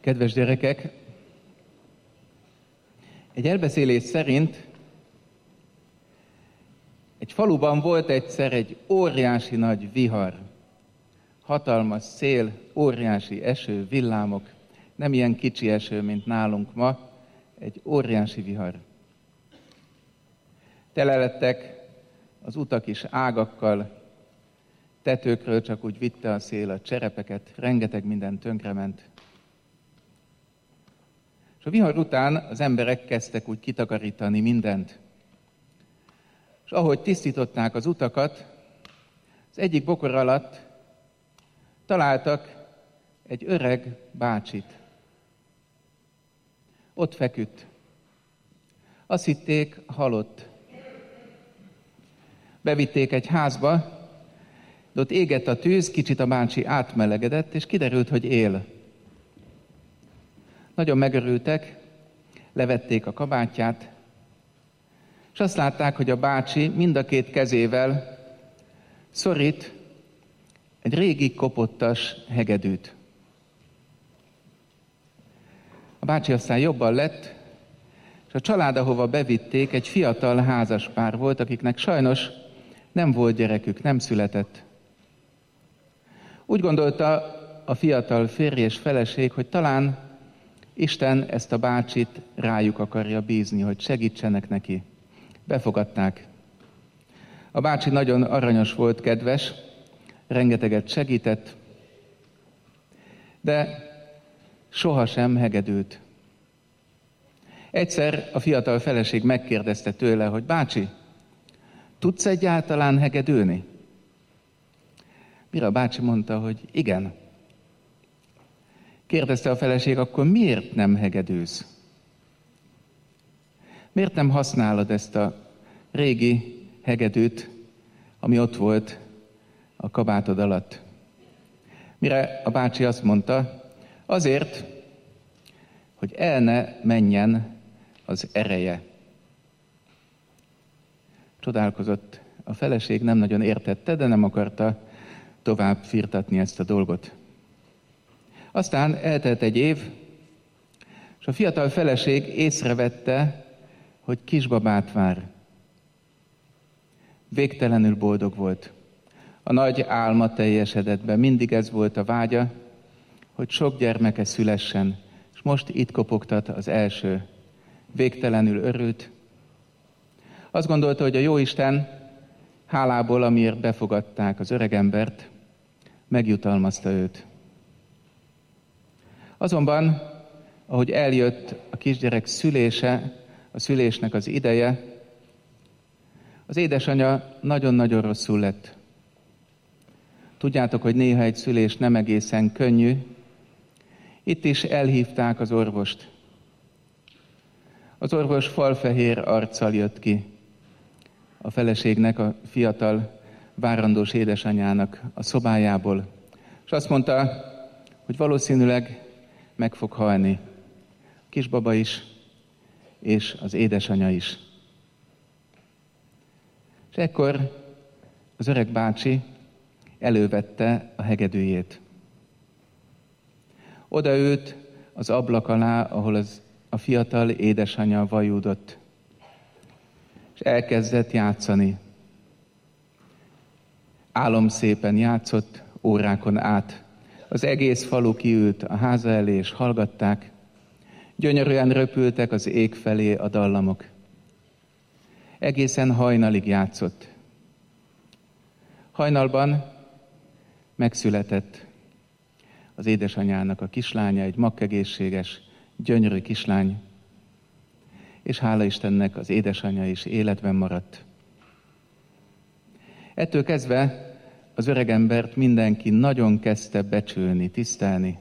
Kedves gyerekek, egy elbeszélés szerint egy faluban volt egyszer egy óriási nagy vihar. Hatalmas szél, óriási eső, villámok, nem ilyen kicsi eső, mint nálunk ma, egy óriási vihar. Tele lettek az utak is ágakkal, tetőkről csak úgy vitte a szél a cserepeket, rengeteg minden tönkrement. És a vihar után az emberek kezdtek úgy kitakarítani mindent. És ahogy tisztították az utakat, az egyik bokor alatt találtak egy öreg bácsit. Ott feküdt. Azt hitték, halott. Bevitték egy házba, de ott égett a tűz, kicsit a bácsi átmelegedett, és kiderült, hogy él. Nagyon megörültek, levették a kabátját, és azt látták, hogy a bácsi mind a két kezével szorít egy régi kopottas hegedűt. A bácsi aztán jobban lett, és a család, ahova bevitték, egy fiatal házaspár volt, akiknek sajnos nem volt gyerekük, nem született. Úgy gondolta a fiatal férj és feleség, hogy talán Isten ezt a bácsit rájuk akarja bízni, hogy segítsenek neki. Befogadták. A bácsi nagyon aranyos volt, kedves, rengeteget segített, de sohasem hegedült. Egyszer a fiatal feleség megkérdezte tőle, hogy bácsi, tudsz egyáltalán hegedülni? Mire a bácsi mondta, hogy igen. Kérdezte a feleség, akkor miért nem hegedülsz? Miért nem használod ezt a régi hegedűt, ami ott volt a kabátod alatt? Mire a bácsi azt mondta, azért, hogy el ne menjen az ereje. Csodálkozott a feleség, nem nagyon értette, de nem akarta tovább firtatni ezt a dolgot. Aztán eltelt egy év, és a fiatal feleség észrevette, hogy kisbabát vár. Végtelenül boldog volt. A nagy álma teljesedett be, mindig ez volt a vágya, hogy sok gyermeke szülessen, és most itt kopogtat az első. Végtelenül örült. Azt gondolta, hogy a Jóisten hálából, amiért befogadták az öregembert, megjutalmazta őt. Azonban, ahogy eljött a kisgyerek szülése, a szülésnek az ideje, az édesanyja nagyon-nagyon rosszul lett. Tudjátok, hogy néha egy szülés nem egészen könnyű. Itt is elhívták az orvost. Az orvos falfehér arccal jött ki a feleségnek, a fiatal várandós édesanyjának a szobájából, és azt mondta, hogy valószínűleg meg fog halni. A kisbaba is, és az édesanyja is. És ekkor az öreg bácsi elővette a hegedűjét. Odaült az ablak alá, ahol a fiatal édesanyja vajúdott, és elkezdett játszani. Álomszépen játszott órákon át. Az egész falu kiült a háza elé, és hallgatták. Gyönyörűen röpültek az ég felé a dallamok. Egészen hajnalig játszott. Hajnalban megszületett az édesanyjának a kislánya, egy makkegészséges, gyönyörű kislány, és hála Istennek az édesanyja is életben maradt. Ettől kezdve az öregembert mindenki nagyon kezdte becsülni, tisztelni.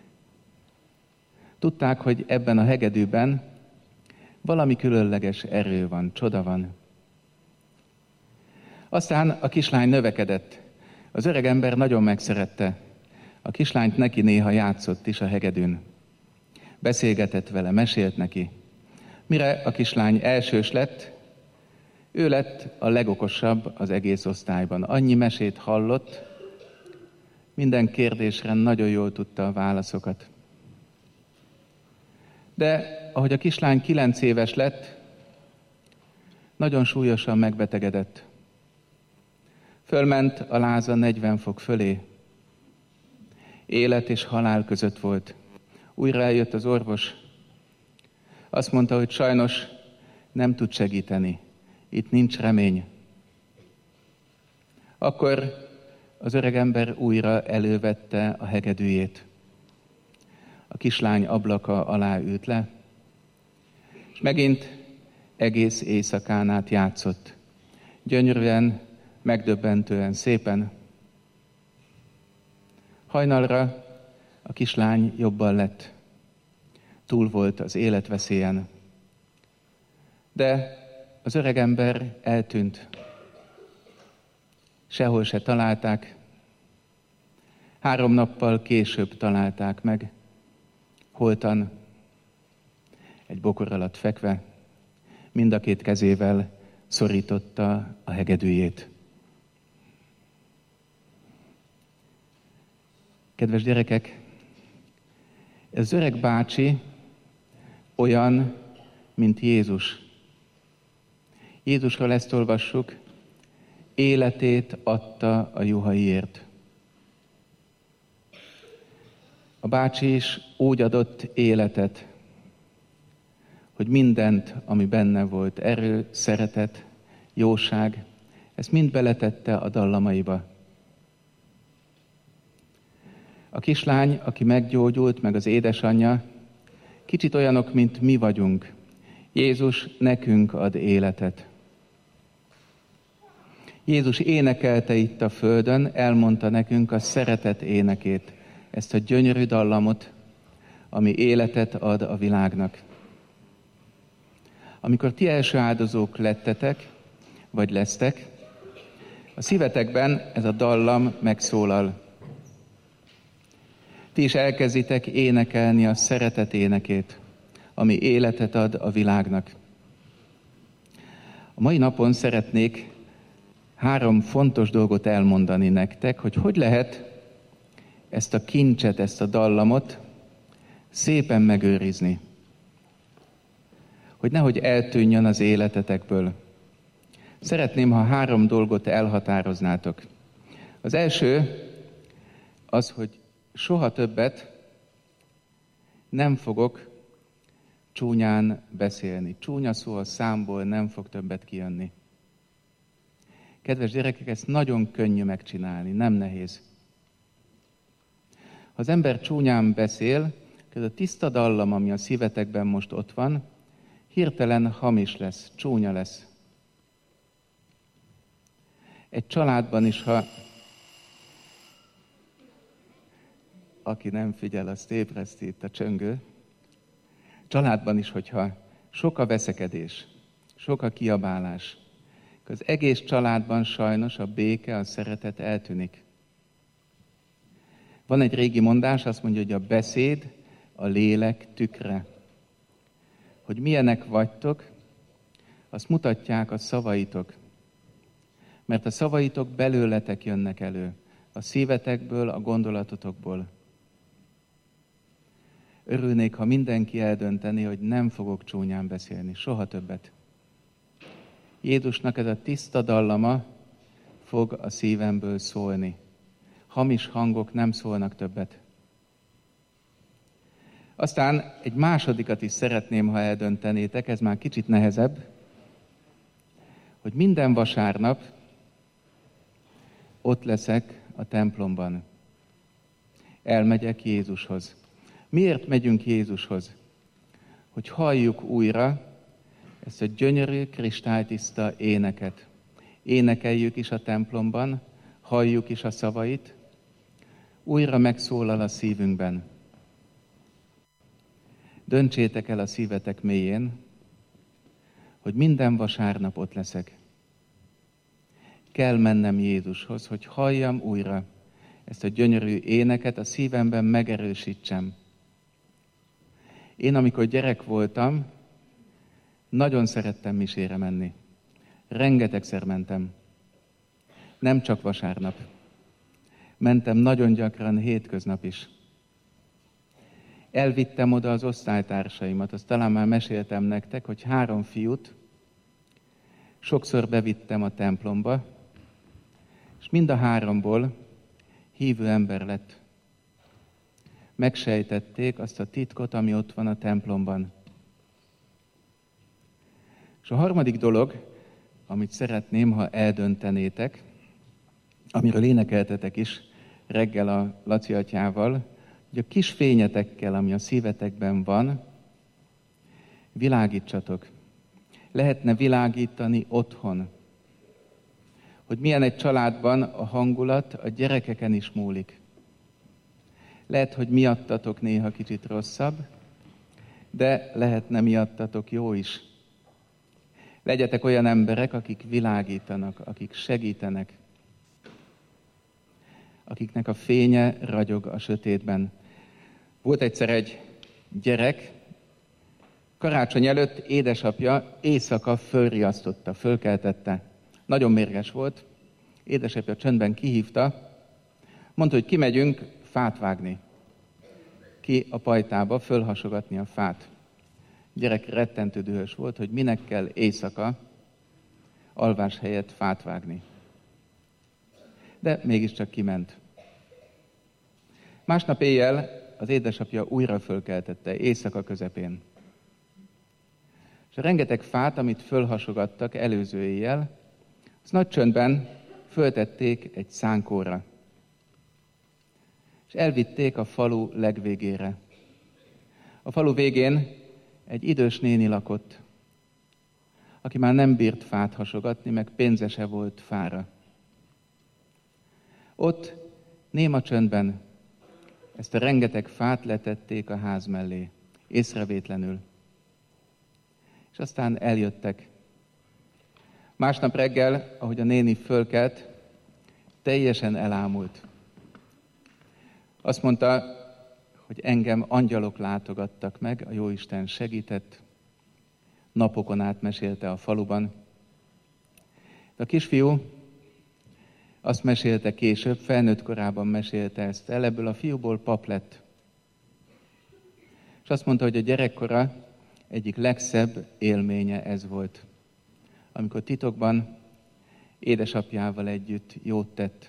Tudták, hogy ebben a hegedűben valami különleges erő van, csoda van. Aztán a kislány növekedett. Az öregember nagyon megszerette. A kislányt neki néha játszott is a hegedűn. Beszélgetett vele, mesélt neki. Mire a kislány elsős lett, ő lett a legokosabb az egész osztályban. Annyi mesét hallott, minden kérdésre nagyon jól tudta a válaszokat. De ahogy a kislány 9 éves lett, nagyon súlyosan megbetegedett. Fölment a láza 40 fok fölé. Élet és halál között volt. Újra eljött az orvos. Azt mondta, hogy sajnos nem tud segíteni. Itt nincs remény. Akkor az öreg ember újra elővette a hegedűjét. A kislány ablaka alá ült le, és megint egész éjszakán át játszott. Gyönyörűen, megdöbbentően, szépen. Hajnalra a kislány jobban lett. Túl volt az életveszélyen. De az öreg ember eltűnt. Sehol se találták. 3 nappal később találták meg. Holtan, egy bokor alatt fekve, mind a 2 kezével szorította a hegedűjét. Kedves gyerekek, ez az öreg bácsi olyan, mint Jézus. Jézusról ezt olvassuk, életét adta a juhaiért. A bácsi is úgy adott életet, hogy mindent, ami benne volt, erő, szeretet, jóság, ezt mind beletette a dallamaiba. A kislány, aki meggyógyult, meg az édesanyja, kicsit olyanok, mint mi vagyunk. Jézus nekünk ad életet. Jézus énekelte itt a földön, elmondta nekünk a szeretet énekét, ezt a gyönyörű dallamot, ami életet ad a világnak. Amikor ti első áldozók lettetek, vagy lesztek, a szívetekben ez a dallam megszólal. Ti is elkezditek énekelni a szeretet énekét, ami életet ad a világnak. A mai napon szeretnék 3 fontos dolgot elmondani nektek, hogy lehet ezt a kincset, ezt a dallamot szépen megőrizni. Hogy nehogy eltűnjön az életetekből. Szeretném, ha 3 dolgot elhatároznátok. Az első az, hogy soha többet nem fogok csúnyán beszélni. Csúnya szó a számból nem fog többet kijönni. Kedves gyerekek, ezt nagyon könnyű megcsinálni, nem nehéz. Ha az ember csúnyán beszél, ez a tiszta dallam, ami a szívetekben most ott van, hirtelen hamis lesz, csúnya lesz. Egy családban is, ha aki nem figyel, azt ébreszti itt a csöngő. Családban is, hogyha sok a veszekedés, sok a kiabálás, az egész családban sajnos a béke, a szeretet eltűnik. Van egy régi mondás, azt mondja, hogy a beszéd a lélek tükre. Hogy milyenek vagytok, azt mutatják a szavaitok. Mert a szavaitok belőletek jönnek elő, a szívetekből, a gondolatotokból. Örülnék, ha mindenki eldönteni, hogy nem fogok csúnyán beszélni, soha többet. Jézusnak ez a tiszta dallama fog a szívemből szólni. Hamis hangok nem szólnak többet. Aztán egy másodikat is szeretném, ha eldöntenétek, ez már kicsit nehezebb, hogy minden vasárnap ott leszek a templomban. Elmegyek Jézushoz. Miért megyünk Jézushoz? Hogy halljuk újra ezt a gyönyörű, kristálytiszta éneket. Énekeljük is a templomban, halljuk is a szavait, újra megszólal a szívünkben. Döntsétek el a szívetek mélyén, hogy minden vasárnap ott leszek. Kell mennem Jézushoz, hogy halljam újra ezt a gyönyörű éneket, a szívemben megerősítsem. Én, amikor gyerek voltam, nagyon szerettem misére menni. Rengetegszer mentem. Nem csak vasárnap. Mentem nagyon gyakran hétköznap is. elvittem oda az osztálytársaimat. Azt talán már meséltem nektek, hogy 3 fiút sokszor bevittem a templomba, és mind a 3-ból hívő ember lett. Megsejtették azt a titkot, ami ott van a templomban. És a harmadik dolog, amit szeretném, ha eldöntenétek, amiről énekeltetek is reggel a Laci atyával, hogy a kis fényetekkel, ami a szívetekben van, világítsatok. Lehetne világítani otthon. Hogy milyen egy családban a hangulat a gyerekeken is múlik. Lehet, hogy miattatok néha kicsit rosszabb, de lehetne miattatok jó is. Legyetek olyan emberek, akik világítanak, akik segítenek, akiknek a fénye ragyog a sötétben. Volt egyszer egy gyerek, karácsony előtt édesapja éjszaka fölriasztotta, fölkeltette. Nagyon mérges volt, édesapja csöndben kihívta, mondta, hogy kimegyünk fát vágni. Ki a pajtába fölhasogatni a fát. A gyerek rettentő dühös volt, hogy minek kell éjszaka alvás helyett fát vágni. De mégiscsak kiment. Másnap éjjel az édesapja újra fölkeltette, éjszaka közepén. És a rengeteg fát, amit fölhasogattak előző éjjel, azt nagy csöndben föltették egy szánkóra. És elvitték a falu legvégére. A falu végén egy idős néni lakott, aki már nem bírt fát hasogatni, meg pénze se volt fára. Ott néma csöndben ezt a rengeteg fát letették a ház mellé, észrevétlenül. És aztán eljöttek. Másnap reggel, ahogy a néni fölkelt, teljesen elámult. Azt mondta, hogy engem angyalok látogattak meg, a Jóisten segített. Napokon át mesélte a faluban. De a kisfiú azt mesélte később, felnőtt korában mesélte ezt el, ebből a fiúból pap lett. És azt mondta, hogy a gyerekkora egyik legszebb élménye ez volt. Amikor titokban édesapjával együtt jót tett.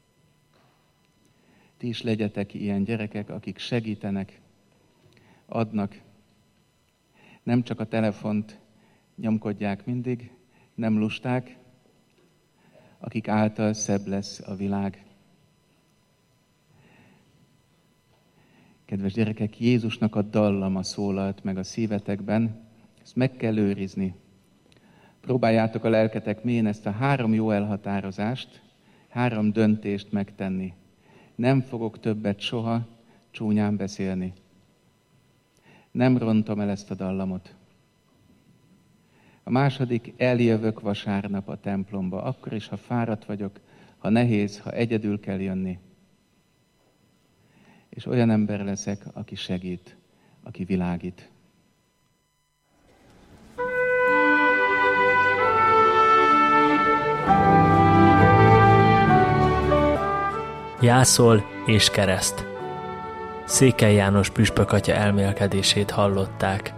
Ti is legyetek ilyen gyerekek, akik segítenek, adnak. Nem csak a telefont nyomkodják mindig, nem lusták, akik által szebb lesz a világ. Kedves gyerekek, Jézusnak a dallama szólalt meg a szívetekben, ezt meg kell őrizni. Próbáljátok a lelketek mélyén ezt a 3 jó elhatározást, 3 döntést megtenni. Nem fogok többet soha csúnyán beszélni. Nem rontom el ezt a dallamot. A második, eljövök vasárnap a templomba, akkor is, ha fáradt vagyok, ha nehéz, ha egyedül kell jönni. És olyan ember leszek, aki segít, aki világít. Jászol és kereszt. Székely János püspök atya elmélkedését hallották.